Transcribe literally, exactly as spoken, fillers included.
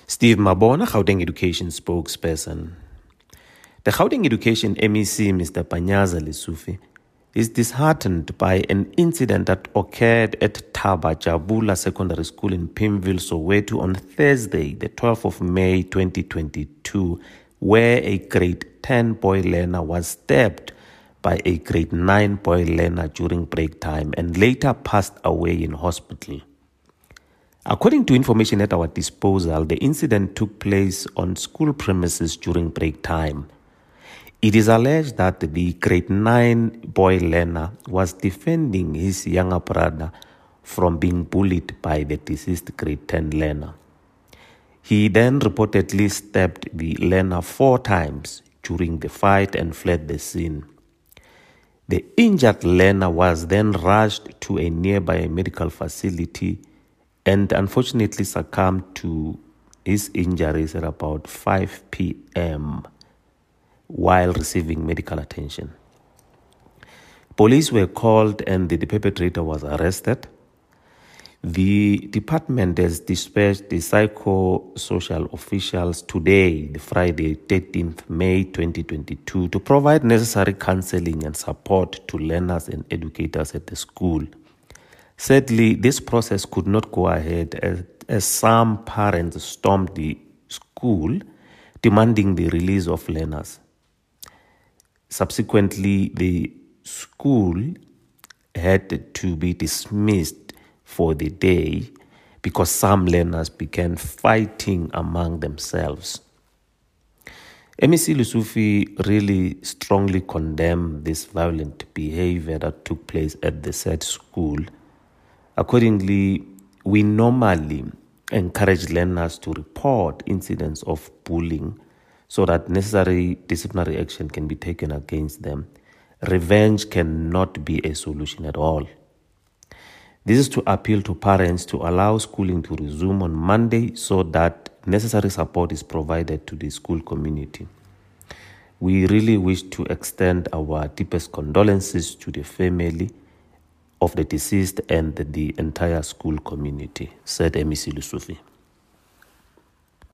Steve Mabona, Gauteng Education spokesperson. The Gauteng Education M E C, Mister Panyaza Lesufi, is disheartened by an incident that occurred at Thaba Jabula Secondary School in Pimville, Soweto on Thursday, the twelfth of May twenty twenty-two, where a grade ten boy learner was stabbed by a grade nine boy learner during break time and later passed away in hospital. According to information at our disposal, the incident took place on school premises during break time. It is alleged that the grade nine boy learner was defending his younger brother from being bullied by the deceased grade ten learner. He then reportedly stabbed the learner four times during the fight and fled the scene. The injured learner was then rushed to a nearby medical facility and unfortunately succumbed to his injuries at about five p.m. while receiving medical attention. Police were called and the perpetrator was arrested. The department has dispatched the psychosocial officials today, the Friday, thirteenth of May twenty twenty-two, to provide necessary counseling and support to learners and educators at the school. Sadly, this process could not go ahead as, as some parents stormed the school demanding the release of learners. Subsequently, the school had to be dismissed for the day because some learners began fighting among themselves. M E C Lesufi really strongly condemned this violent behavior that took place at the said school. Accordingly, we normally encourage learners to report incidents of bullying so that necessary disciplinary action can be taken against them. Revenge cannot be a solution at all. This is to appeal to parents to allow schooling to resume on Monday so that necessary support is provided to the school community. We really wish to extend our deepest condolences to the family of the deceased and the entire school community, said M E C Lesufi.